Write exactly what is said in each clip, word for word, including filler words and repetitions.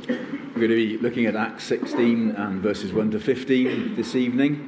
We're going to be looking at Acts sixteen and verses one to fifteen this evening.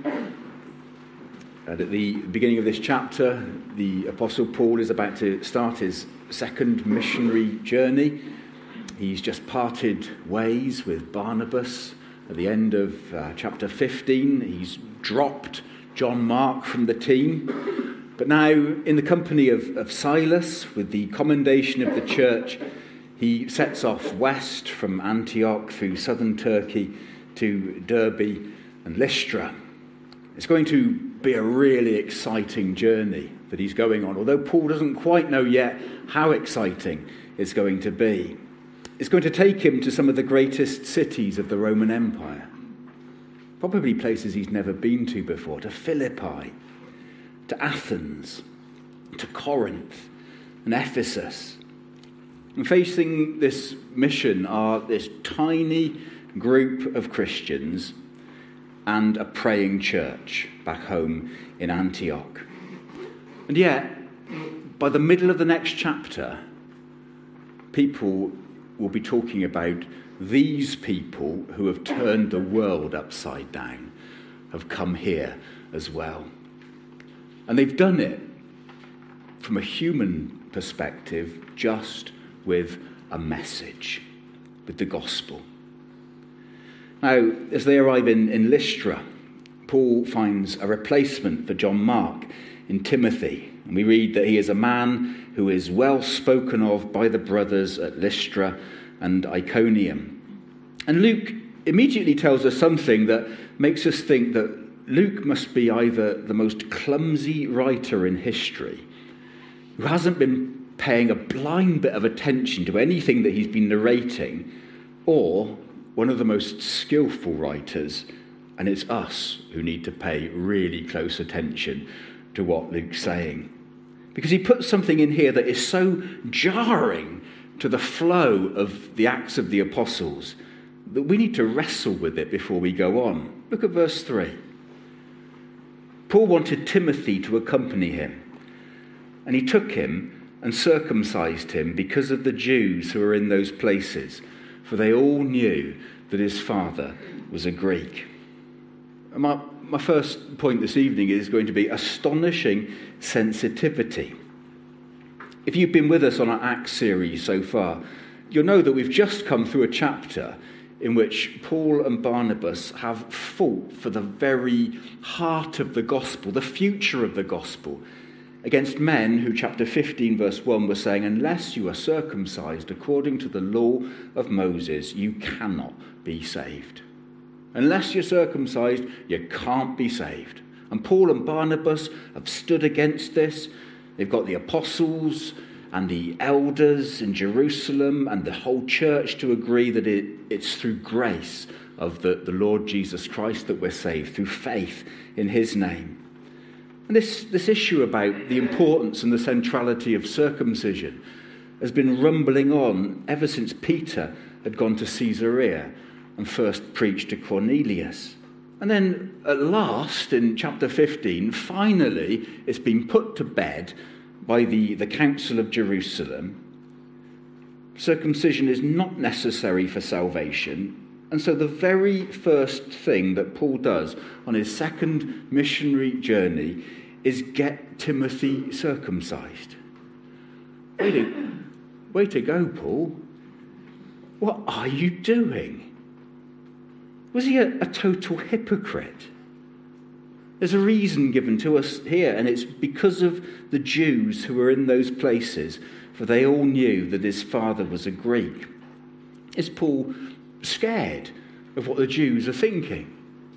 And at the beginning of this chapter, the Apostle Paul is about to start his second missionary journey. He's just parted ways with Barnabas at the end of uh, chapter fifteen. He's dropped John Mark from the team. But now, in the company of, of Silas, with the commendation of the church, he sets off west from Antioch through southern Turkey to Derbe and Lystra. It's going to be a really exciting journey that he's going on, although Paul doesn't quite know yet how exciting it's going to be. It's going to take him to some of the greatest cities of the Roman Empire, probably places he's never been to before, to Philippi, to Athens, to Corinth and Ephesus. And facing this mission are this tiny group of Christians and a praying church back home in Antioch. And yet, by the middle of the next chapter, people will be talking about these people who have turned the world upside down, have come here as well. And they've done it from a human perspective, just with a message, with the gospel. Now, as they arrive in, in Lystra, Paul finds a replacement for John Mark in Timothy. And we read that he is a man who is well spoken of by the brothers at Lystra and Iconium. And Luke immediately tells us something that makes us think that Luke must be either the most clumsy writer in history, who hasn't been paying a blind bit of attention to anything that he's been narrating, or one of the most skillful writers, and it's us who need to pay really close attention to what Luke's saying. Because he puts something in here that is so jarring to the flow of the Acts of the Apostles that we need to wrestle with it before we go on. Look at verse three. Paul wanted Timothy to accompany him, and he took him and circumcised him because of the Jews who were in those places, for they all knew that his father was a Greek. And my, my first point this evening is going to be astonishing sensitivity. If you've been with us on our Acts series so far, you'll know that we've just come through a chapter in which Paul and Barnabas have fought for the very heart of the gospel, the future of the gospel, against men who, chapter fifteen, verse one, were saying, unless you are circumcised according to the law of Moses, you cannot be saved. Unless you're circumcised, you can't be saved. And Paul and Barnabas have stood against this. They've got the apostles and the elders in Jerusalem and the whole church to agree that it, it's through grace of the, the Lord Jesus Christ that we're saved, through faith in his name. And this, this issue about the importance and the centrality of circumcision has been rumbling on ever since Peter had gone to Caesarea and first preached to Cornelius. And then at last, in chapter fifteen, finally it's been put to bed by the, the Council of Jerusalem. Circumcision is not necessary for salvation. And so the very first thing that Paul does on his second missionary journey is get Timothy circumcised. Way to, way to go, Paul. What are you doing? Was he a, a total hypocrite? There's a reason given to us here, and it's because of the Jews who were in those places, for they all knew that his father was a Greek. Is Paul scared of what the Jews are thinking?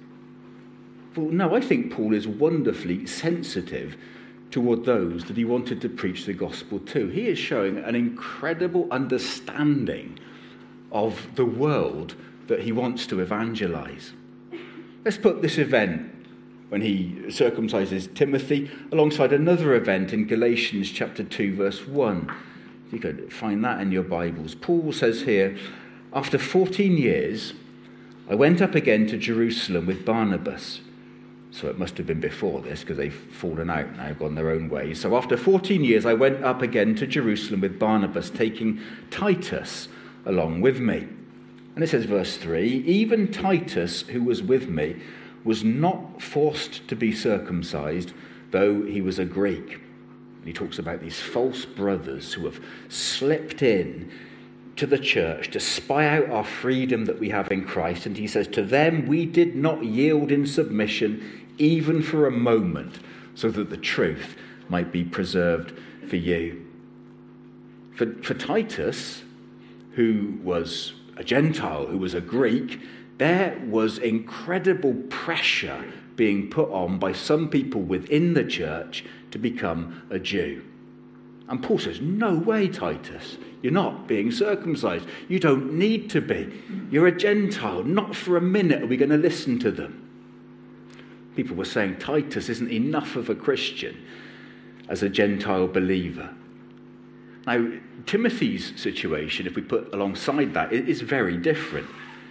Well, no, I think Paul is wonderfully sensitive toward those that he wanted to preach the gospel to. He is showing an incredible understanding of the world that he wants to evangelize. Let's put this event when he circumcises Timothy alongside another event in Galatians chapter two, verse one. You could find that in your Bibles. Paul says here, after fourteen years, I went up again to Jerusalem with Barnabas. So it must have been before this, because they've fallen out now, gone their own ways. So after fourteen years, I went up again to Jerusalem with Barnabas, taking Titus along with me. And it says, verse three, even Titus, who was with me, was not forced to be circumcised, though he was a Greek. And he talks about these false brothers who have slipped in to the church to spy out our freedom that we have in Christ. And he says, to them we did not yield in submission, even for a moment, so that the truth might be preserved for you. For, for Titus, who was a Gentile, who was a Greek, there was incredible pressure being put on by some people within the church to become a Jew. And Paul says, no way, Titus, you're not being circumcised. You don't need to be. You're a Gentile. Not for a minute are we going to listen to them. People were saying Titus isn't enough of a Christian as a Gentile believer. Now, Timothy's situation, if we put alongside that, is very different.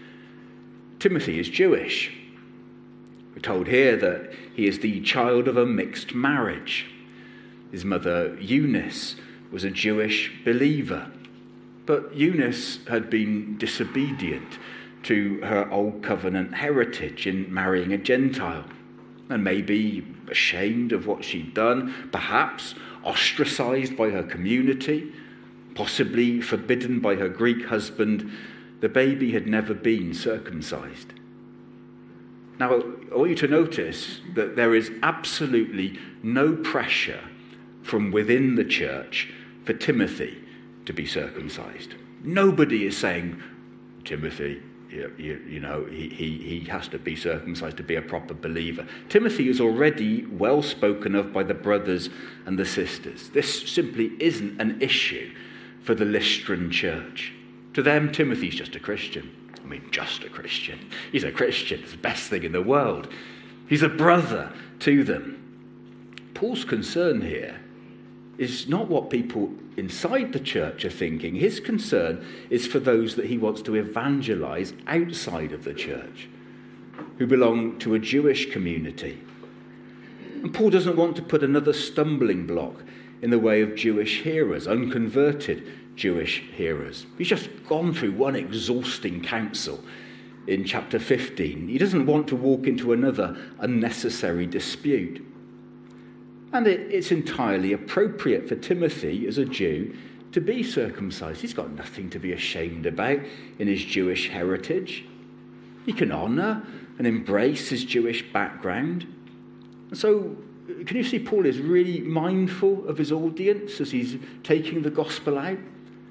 Timothy is Jewish. We're told here that he is the child of a mixed marriage. His mother, Eunice, was a Jewish believer. But Eunice had been disobedient to her old covenant heritage in marrying a Gentile, and maybe ashamed of what she'd done, perhaps ostracized by her community, possibly forbidden by her Greek husband. The baby had never been circumcised. Now, I want you to notice that there is absolutely no pressure from within the church for Timothy to be circumcised. Nobody is saying, Timothy, you, you, you know, he, he, he has to be circumcised to be a proper believer. Timothy is already well spoken of by the brothers and the sisters. This simply isn't an issue for the Lystran church. To them, Timothy's just a Christian. I mean, just a Christian. He's a Christian. It's the best thing in the world. He's a brother to them. Paul's concern here is not what people inside the church are thinking. His concern is for those that he wants to evangelize outside of the church, who belong to a Jewish community. And Paul doesn't want to put another stumbling block in the way of Jewish hearers, unconverted Jewish hearers. He's just gone through one exhausting counsel in chapter fifteen. He doesn't want to walk into another unnecessary dispute. And it, it's entirely appropriate for Timothy, as a Jew, to be circumcised. He's got nothing to be ashamed about in his Jewish heritage. He can honour and embrace his Jewish background. And so, can you see Paul is really mindful of his audience as he's taking the gospel out?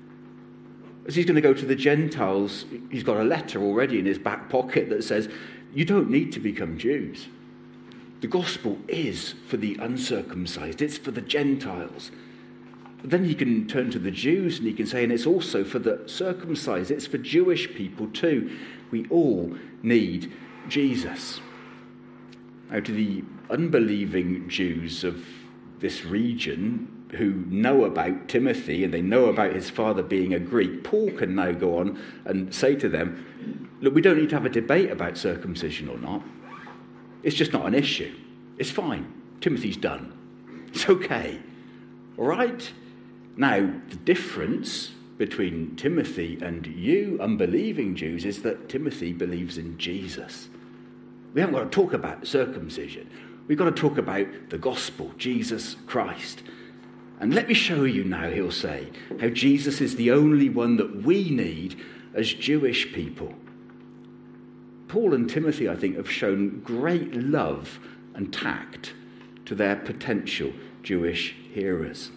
As he's going to go to the Gentiles, he's got a letter already in his back pocket that says, you don't need to become Jews. The gospel is for the uncircumcised. It's for the Gentiles. But then he can turn to the Jews and he can say, and it's also for the circumcised. It's for Jewish people too. We all need Jesus. Now, to the unbelieving Jews of this region who know about Timothy and they know about his father being a Greek, Paul can now go on and say to them, look, we don't need to have a debate about circumcision or not. It's just not an issue. It's fine. Timothy's done. It's okay. All right? Now, the difference between Timothy and you unbelieving Jews is that Timothy believes in Jesus. We haven't got to talk about circumcision. We've got to talk about the gospel, Jesus Christ. And let me show you now, he'll say, how Jesus is the only one that we need as Jewish people. Paul and Timothy, I think, have shown great love and tact to their potential Jewish hearers.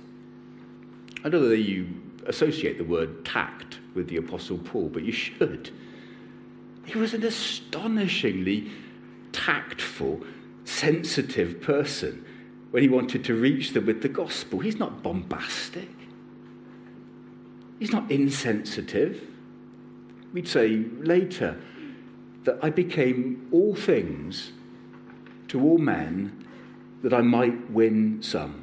I don't know whether you associate the word tact with the Apostle Paul, but you should. He was an astonishingly tactful, sensitive person when he wanted to reach them with the gospel. He's not bombastic. He's not insensitive. We'd say later that I became all things to all men that I might win some.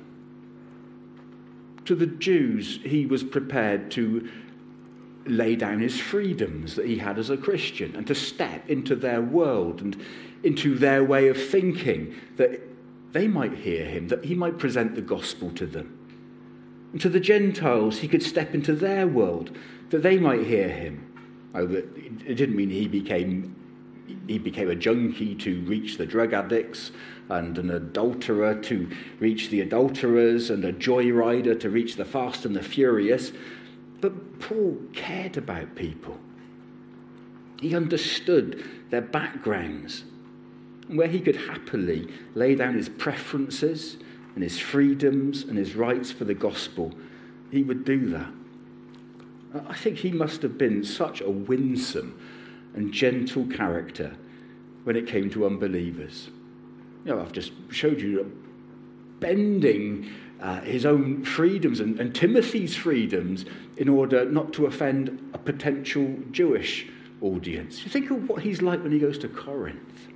To the Jews, he was prepared to lay down his freedoms that he had as a Christian and to step into their world and into their way of thinking, that they might hear him, that he might present the gospel to them. And to the Gentiles, he could step into their world, that they might hear him. It didn't mean he became he became a junkie to reach the drug addicts, and an adulterer to reach the adulterers, and a joyrider to reach the fast and the furious. But Paul cared about people. He understood their backgrounds, and where he could happily lay down his preferences and his freedoms and his rights for the gospel, he would do that. I think he must have been such a winsome and gentle character when it came to unbelievers. You know, I've just showed you bending uh, his own freedoms and, and Timothy's freedoms in order not to offend a potential Jewish audience. You think of what he's like when he goes to Corinth.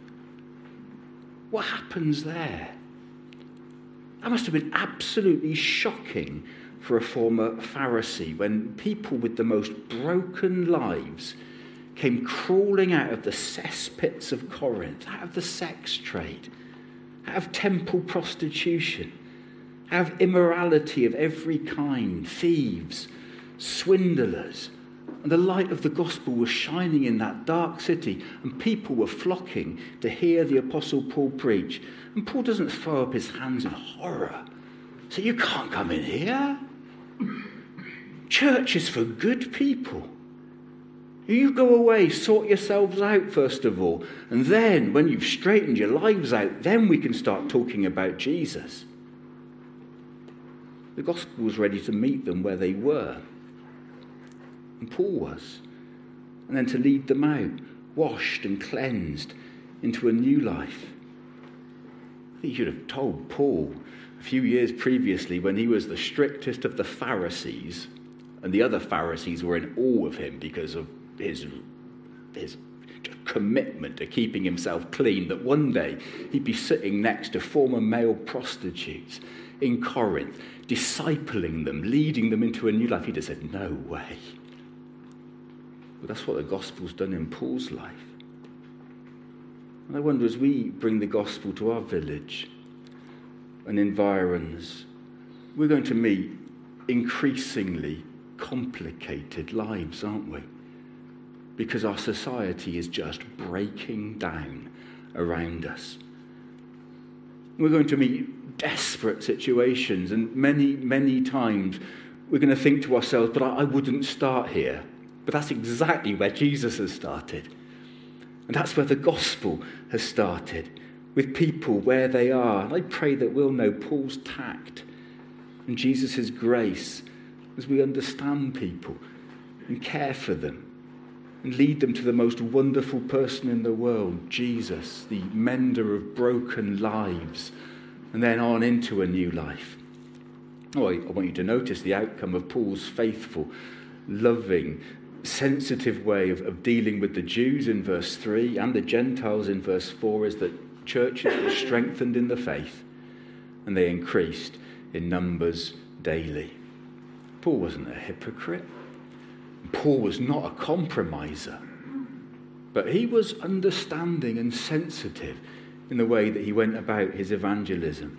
What happens there? That must have been absolutely shocking for a former Pharisee when people with the most broken lives came crawling out of the cesspits of Corinth, out of the sex trade, out of temple prostitution, out of immorality of every kind, thieves, swindlers. And the light of the gospel was shining in that dark city, and people were flocking to hear the Apostle Paul preach. And Paul doesn't throw up his hands in horror. So you can't come in here. Church is for good people. You go away, sort yourselves out first of all, and then when you've straightened your lives out, then we can start talking about Jesus. The gospel was ready to meet them where they were. And Paul was. And then to lead them out, washed and cleansed into a new life. He should have told Paul a few years previously, when he was the strictest of the Pharisees, and the other Pharisees were in awe of him because of his, his commitment to keeping himself clean, that one day he'd be sitting next to former male prostitutes in Corinth, discipling them, leading them into a new life. He'd have said, no way. But that's what the gospel's done in Paul's life. And I wonder, as we bring the gospel to our village and environs, we're going to meet increasingly complicated lives, aren't we? Because our society is just breaking down around us. We're going to meet desperate situations, and many, many times we're going to think to ourselves, but I, I wouldn't start here. But that's exactly where Jesus has started. And that's where the gospel has started, with people where they are. And I pray that we'll know Paul's tact and Jesus' grace as we understand people and care for them and lead them to the most wonderful person in the world, Jesus, the mender of broken lives, and then on into a new life. Oh, I, I want you to notice the outcome of Paul's faithful, loving, sensitive way of, of dealing with the Jews in verse three and the Gentiles in verse four is that churches were strengthened in the faith and they increased in numbers daily. Paul wasn't a hypocrite. Paul was not a compromiser. But he was understanding and sensitive in the way that he went about his evangelism.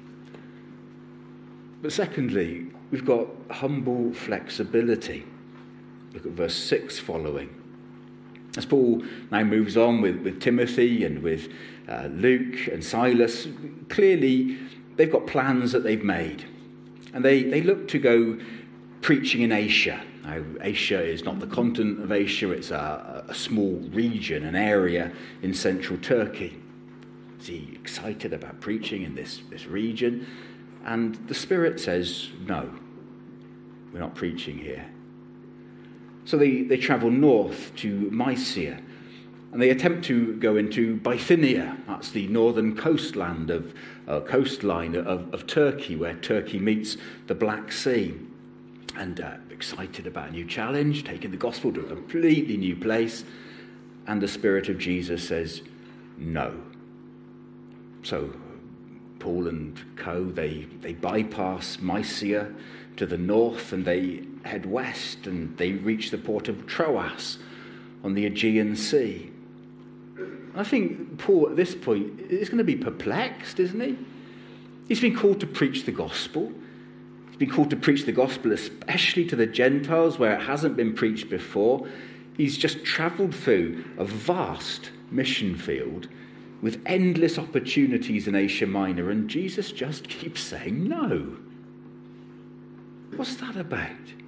But secondly, we've got humble flexibility. Look at verse six following. As Paul now moves on with, with Timothy and with uh, Luke and Silas, clearly they've got plans that they've made. And they, they look to go preaching in Asia. Now, Asia is not the continent of Asia, it's a, a small region, an area in central Turkey. Is he excited about preaching in this, this region? And the Spirit says, no, we're not preaching here. So they, they travel north to Mysia, and they attempt to go into Bithynia. That's the northern coastland of uh, coastline of, of Turkey, where Turkey meets the Black Sea. And uh, excited about a new challenge, taking the gospel to a completely new place. And the Spirit of Jesus says, no. So Paul and co, they, they bypass Mysia to the north, and they head west, and they reach the port of Troas on the Aegean Sea. I think Paul at this point is going to be perplexed, isn't he? He's been called to preach the gospel. He's been called to preach the gospel especially to the Gentiles where it hasn't been preached before. He's just travelled through a vast mission field with endless opportunities in Asia Minor, and Jesus just keeps saying no. What's that about?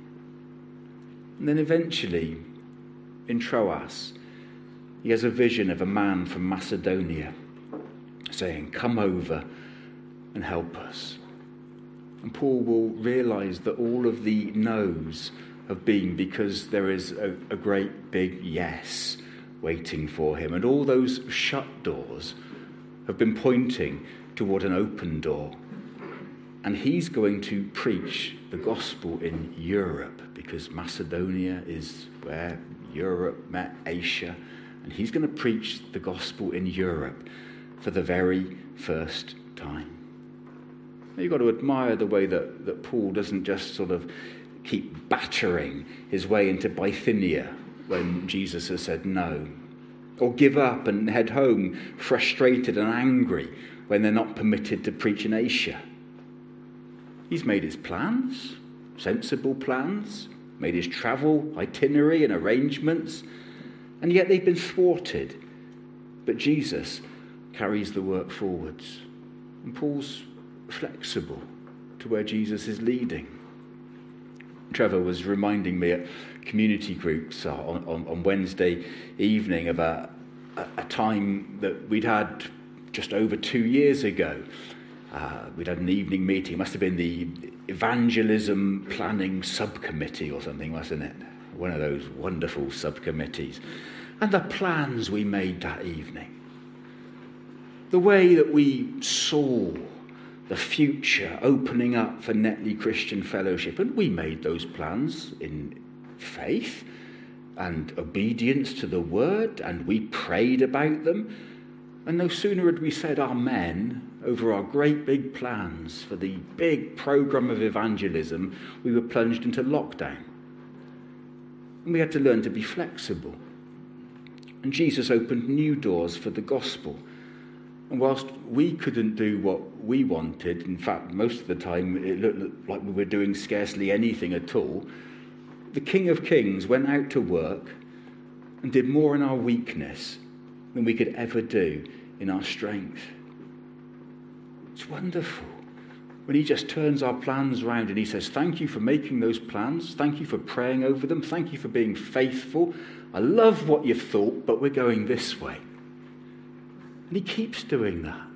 And then eventually, in Troas, he has a vision of a man from Macedonia saying, "Come over and help us." And Paul will realise that all of the no's have been because there is a, a great big yes waiting for him. And all those shut doors have been pointing toward an open door. And he's going to preach the gospel in Europe, because Macedonia is where Europe met Asia. And he's going to preach the gospel in Europe for the very first time. Now, you've got to admire the way that, that Paul doesn't just sort of keep battering his way into Bithynia when Jesus has said no, or give up and head home frustrated and angry when they're not permitted to preach in Asia. He's made his plans, sensible plans, made his travel itinerary and arrangements, and yet they've been thwarted. But Jesus carries the work forwards, and Paul's flexible to where Jesus is leading. Trevor was reminding me at community groups on, on, on Wednesday evening of a, a, a time that we'd had just over two years ago. Uh, we'd had an evening meeting. It must have been the evangelism planning subcommittee or something, wasn't it? One of those wonderful subcommittees. And the plans we made that evening. The way that we saw the future opening up for Netley Christian Fellowship. And we made those plans in faith and obedience to the word, and we prayed about them. And no sooner had we said amen over our great big plans for the big programme of evangelism, we were plunged into lockdown. And we had to learn to be flexible. And Jesus opened new doors for the gospel. And whilst we couldn't do what we wanted, in fact, most of the time it looked like we were doing scarcely anything at all, the King of Kings went out to work and did more in our weakness than we could ever do in our strength. It's wonderful when he just turns our plans around and he says, "Thank you for making those plans. Thank you for praying over them. Thank you for being faithful. I love what you've thought, but we're going this way." And he keeps doing that.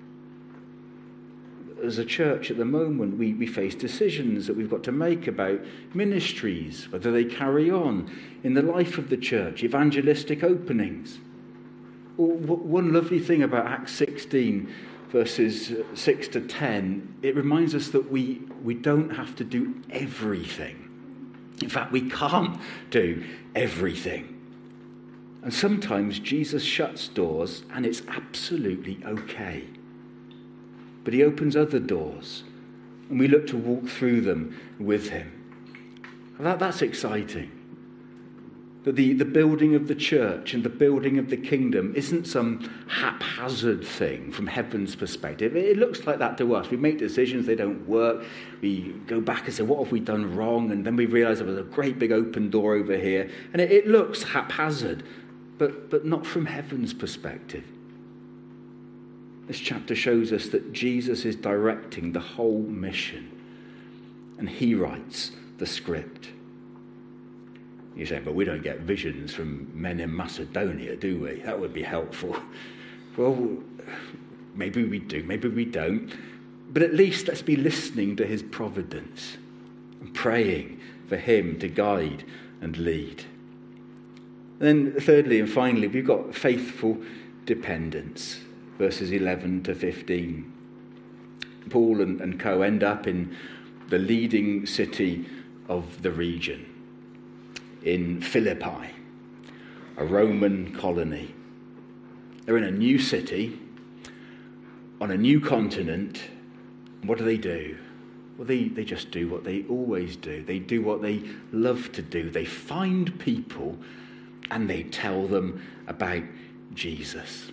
As a church at the moment, we, we face decisions that we've got to make about ministries, whether they carry on in the life of the church, evangelistic openings. Well, one lovely thing about Acts sixteen, verses six to ten, it reminds us that we, we don't have to do everything. In fact, we can't do everything. And sometimes Jesus shuts doors and it's absolutely okay. But he opens other doors and we look to walk through them with him. And that, that's exciting. That the, the building of the church and the building of the kingdom isn't some haphazard thing from heaven's perspective. It, it looks like that to us. We make decisions, they don't work. We go back and say, what have we done wrong? And then we realise there was a great big open door over here. And it, it looks haphazard. But, but not from heaven's perspective. This chapter shows us that Jesus is directing the whole mission. And he writes the script. You say, but we don't get visions from men in Macedonia, do we? That would be helpful. Well, maybe we do, maybe we don't. But at least let's be listening to his providence and praying for him to guide and lead. Then thirdly and finally, we've got faithful dependence, verses eleven to fifteen. Paul and, and co end up in the leading city of the region, in Philippi, a Roman colony. They're in a new city, on a new continent. What do they do? Well, they, they just do what they always do. They do what they love to do. They find people and they tell them about Jesus.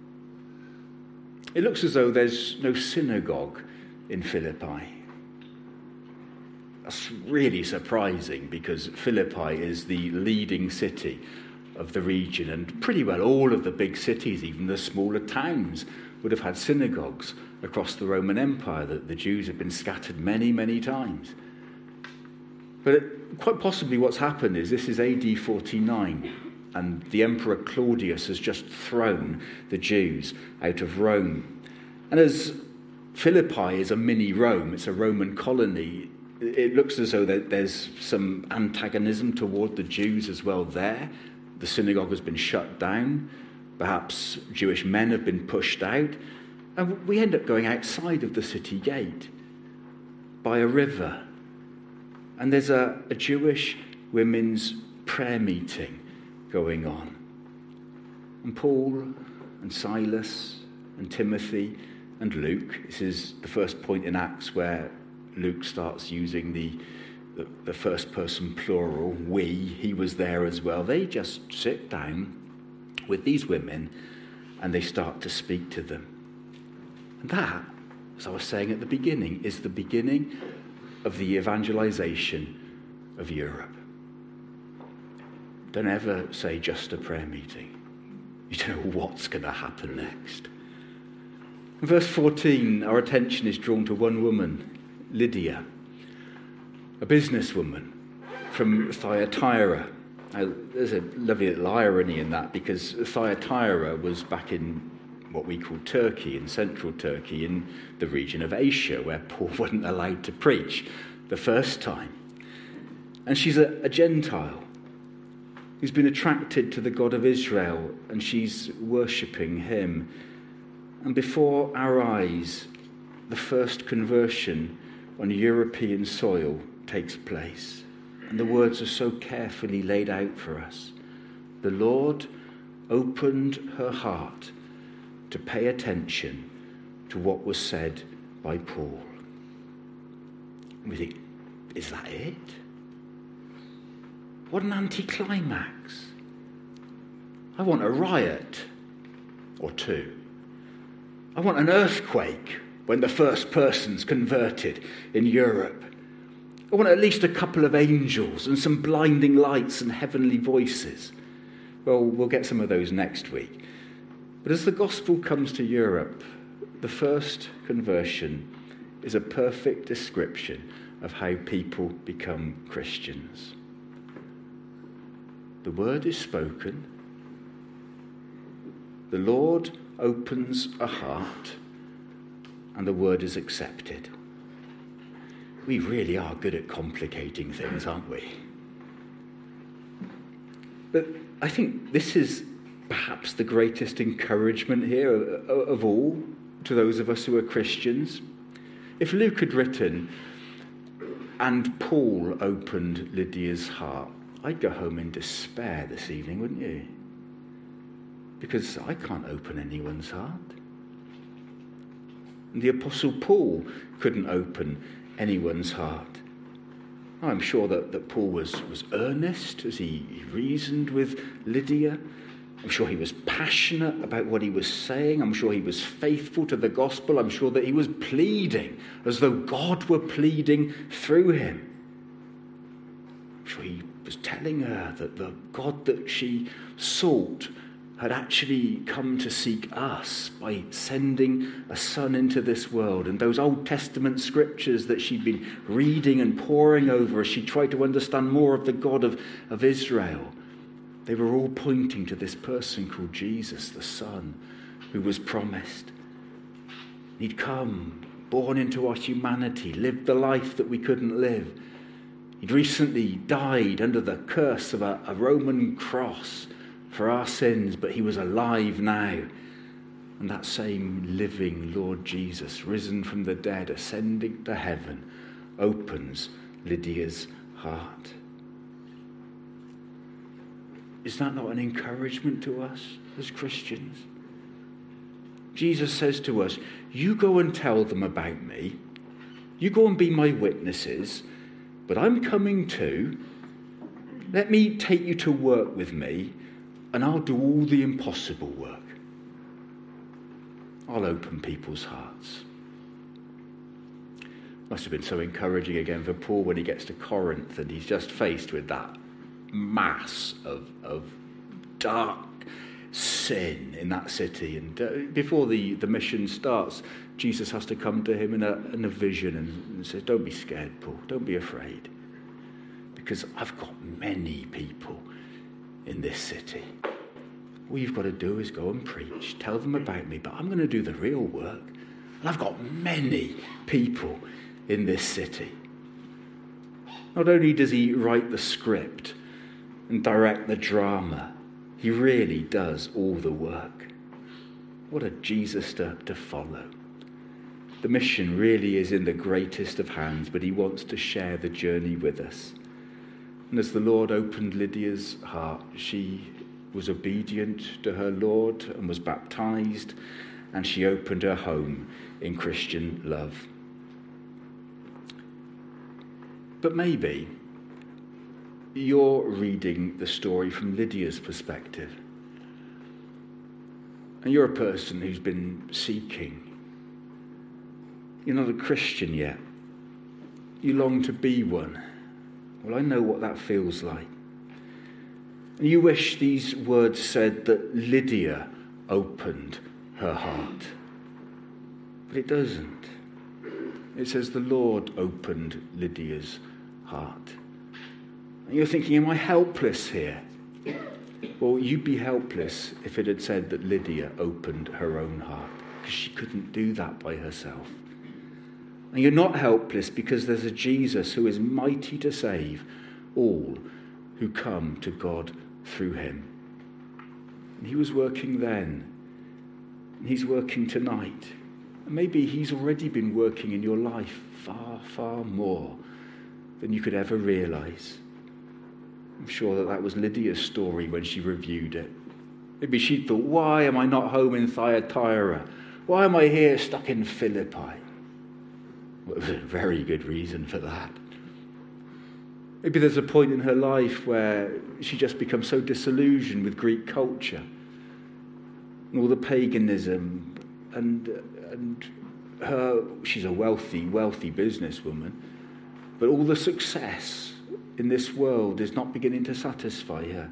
It looks as though there's no synagogue in Philippi. That's really surprising because Philippi is the leading city of the region, and pretty well all of the big cities, even the smaller towns, would have had synagogues across the Roman Empire. That the Jews have been scattered many, many times. But it, quite possibly what's happened is this is A D forty-nine, and the Emperor Claudius has just thrown the Jews out of Rome. And as Philippi is a mini Rome, it's a Roman colony, it looks as though there's some antagonism toward the Jews as well there. The synagogue has been shut down. Perhaps Jewish men have been pushed out. And we end up going outside of the city gate by a river. And there's a, a Jewish women's prayer meeting going on. And Paul and Silas and Timothy and Luke, this is the first point in Acts where Luke starts using the, the, the first person plural, we, he was there as well. They just sit down with these women and they start to speak to them. And that, as I was saying at the beginning, is the beginning of the evangelization of Europe. Don't ever say just a prayer meeting. You don't know what's going to happen next. In verse fourteen, our attention is drawn to one woman, Lydia, a businesswoman from Thyatira. Now, there's a lovely little irony in that because Thyatira was back in what we call Turkey, in central Turkey, in the region of Asia, where Paul wasn't allowed to preach the first time. And she's a, a Gentile who's been attracted to the God of Israel, and she's worshipping him. And before our eyes, the first conversion on European soil takes place. And the words are so carefully laid out for us. The Lord opened her heart to pay attention to what was said by Paul. And we think, is that it? What an anticlimax. I want a riot or two. I want an earthquake when the first person's converted in Europe. I want at least a couple of angels and some blinding lights and heavenly voices. Well, we'll get some of those next week. But as the gospel comes to Europe, the first conversion is a perfect description of how people become Christians. The word is spoken. The Lord opens a heart, and the word is accepted. We really are good at complicating things, aren't we? But I think this is perhaps the greatest encouragement here of all to those of us who are Christians. If Luke had written, and Paul opened Lydia's heart, I'd go home in despair this evening, wouldn't you? Because I can't open anyone's heart. And the Apostle Paul couldn't open anyone's heart. I'm sure that, that Paul was, was earnest as he, he reasoned with Lydia. I'm sure he was passionate about what he was saying. I'm sure he was faithful to the gospel. I'm sure that he was pleading as though God were pleading through him. I'm sure he was telling her that the God that she sought had actually come to seek us by sending a son into this world. And those Old Testament scriptures that she'd been reading and poring over as she tried to understand more of the God of, of Israel, they were all pointing to this person called Jesus, the Son, who was promised. He'd come, born into our humanity, lived the life that we couldn't live. He'd recently died under the curse of a, a Roman cross for our sins, but he was alive now. And that same living Lord Jesus, risen from the dead, ascending to heaven, opens Lydia's heart. Is that not an encouragement to us as Christians? Jesus says to us, you go and tell them about me. You go and be my witnesses, but I'm coming too. Let me take you to work with me, and I'll do all the impossible work. I'll open people's hearts. Must have been so encouraging again for Paul when he gets to Corinth and he's just faced with that mass of, of dark sin in that city. And uh, before the, the mission starts, Jesus has to come to him in a, in a vision and, and says, don't be scared, Paul, don't be afraid. Because I've got many people in this city. All you've got to do is go and preach, tell them about me, but I'm going to do the real work. And I've got many people in this city. Not only does he write the script and direct the drama, he really does all the work. What a Jesus to, to follow. The mission really is in the greatest of hands, but he wants to share the journey with us. And as the Lord opened Lydia's heart, she was obedient to her Lord and was baptized, and she opened her home in Christian love. But maybe you're reading the story from Lydia's perspective, and you're a person who's been seeking. You're not a Christian yet. You long to be one. Well, I know what that feels like. And you wish these words said that Lydia opened her heart. But it doesn't. It says the Lord opened Lydia's heart. And you're thinking, am I helpless here? Well, you'd be helpless if it had said that Lydia opened her own heart, because she couldn't do that by herself. And you're not helpless because there's a Jesus who is mighty to save all who come to God through him. And he was working then, and he's working tonight. And maybe he's already been working in your life far, far more than you could ever realise. I'm sure that that was Lydia's story when she reviewed it. Maybe she thought, why am I not home in Thyatira? Why am I here stuck in Philippi? Well, there was a very good reason for that. Maybe there's a point in her life where she just becomes so disillusioned with Greek culture and all the paganism, and and her, she's a wealthy, wealthy businesswoman, but all the success in this world is not beginning to satisfy her.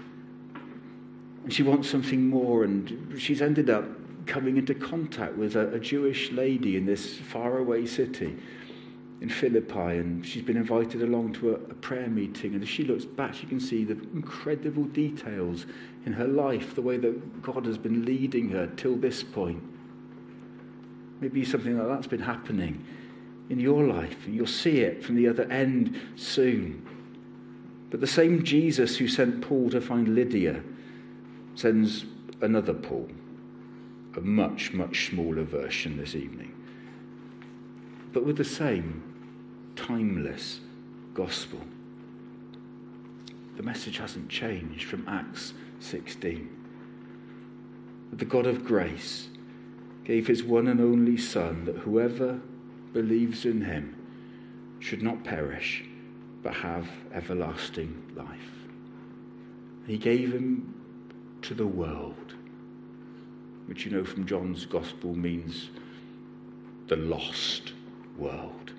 And she wants something more, and she's ended up coming into contact with a, a Jewish lady in this faraway city in Philippi, and she's been invited along to a, a prayer meeting, and as she looks back she can see the incredible details in her life, the way that God has been leading her till this point. Maybe something like that's been happening in your life, and you'll see it from the other end soon. But the same Jesus who sent Paul to find Lydia sends another Paul, a much, much smaller version this evening, but with the same timeless gospel. The message hasn't changed from Acts sixteen. The God of grace gave his one and only Son, that whoever believes in him should not perish, but have everlasting life. He gave him to the world, which you know from John's Gospel means the lost world.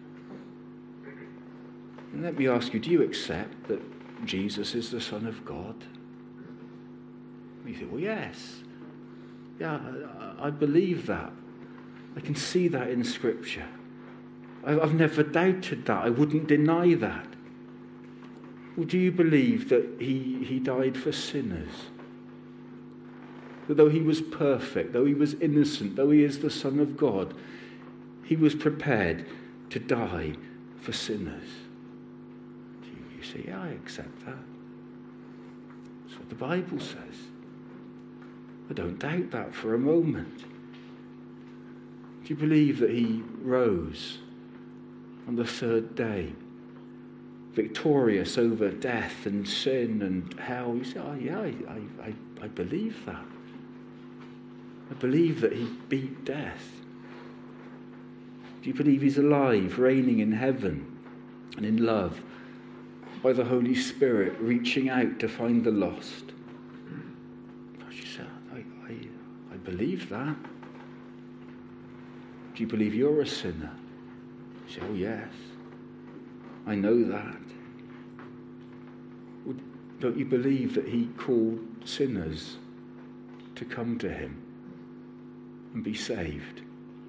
And let me ask you, do you accept that Jesus is the Son of God? You think, well, yes. Yeah, I, I believe that. I can see that in Scripture. I, I've never doubted that. I wouldn't deny that. Well, do you believe that he, he died for sinners? That though he was perfect, though he was innocent, though he is the Son of God, he was prepared to die for sinners? Do you, you say, yeah, I accept that. That's what the Bible says. I don't doubt that for a moment. Do you believe that he rose on the third day, victorious over death and sin and hell? You say, oh yeah, I, I, I believe that. I believe that he beat death. Do you believe he's alive, reigning in heaven and in love, by the Holy Spirit, reaching out to find the lost? You say, I, I, I believe that. Do you believe you're a sinner, You say, oh yes, I know that. Well, don't you believe that he called sinners to come to him and be saved?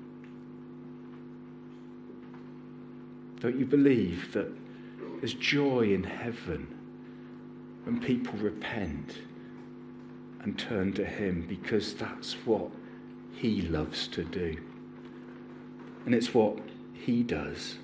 Don't you believe that there's joy in heaven when people repent and turn to him, because that's what he loves to do. And it's what he does.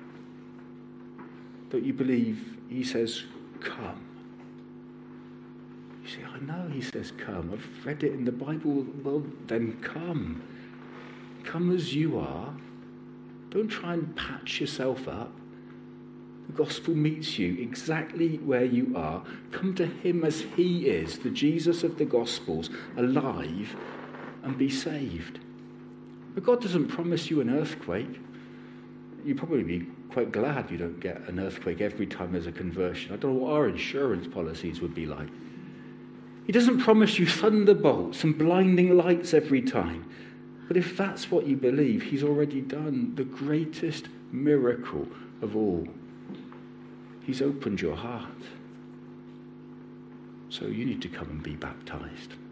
Don't you believe he says, come? You say, I know he says come. I've read it in the Bible. Well, then come. Come as you are. Don't try and patch yourself up. The gospel meets you exactly where you are. Come to him as he is, the Jesus of the Gospels, alive, and be saved. But God doesn't promise you an earthquake. You'd probably be quite glad you don't get an earthquake every time there's a conversion. I don't know what our insurance policies would be like. He doesn't promise you thunderbolts and blinding lights every time. But if that's what you believe, he's already done the greatest miracle of all. He's opened your heart. So you need to come and be baptized.